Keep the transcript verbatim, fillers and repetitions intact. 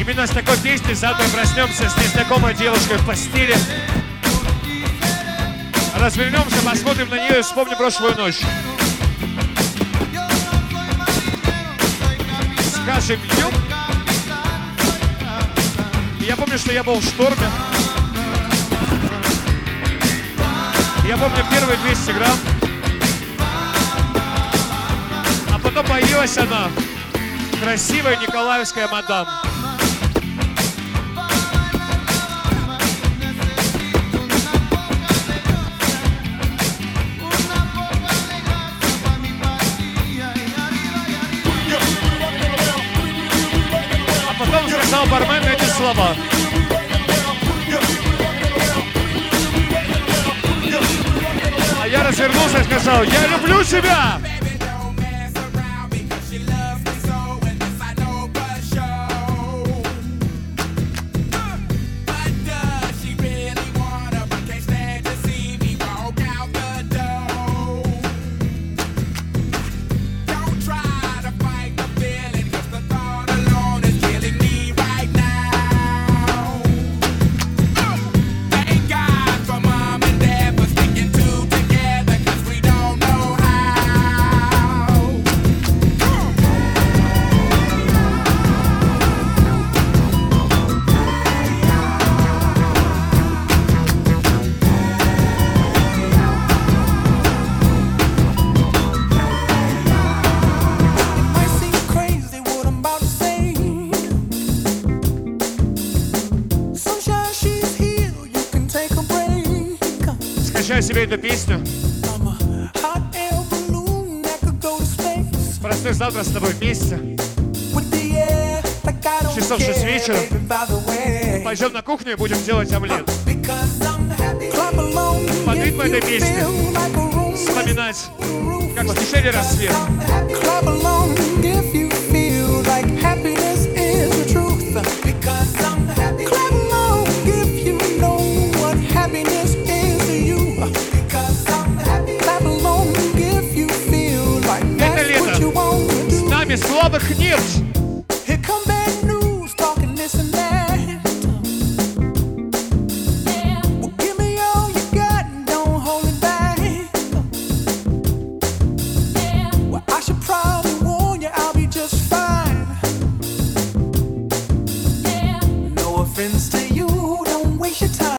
Именно с такой песней завтра проснемся с незнакомой девушкой в постели. Развернемся, посмотрим на нее и вспомним прошлую ночь. Скажем днем. Я помню, что я был в шторме. Я помню первые двести грамм. А потом появилась она. Красивая николаевская мадам. А потом сказал бармен эти слова. А я развернулся и сказал: я люблю тебя! Скачай себе эту песню. Проснусь завтра с тобой вместе. Часов шесть вечера. Пойдем на кухню и будем делать омлет. Под ритм этой песни вспоминать, как в течение рассвета. Слабых нет.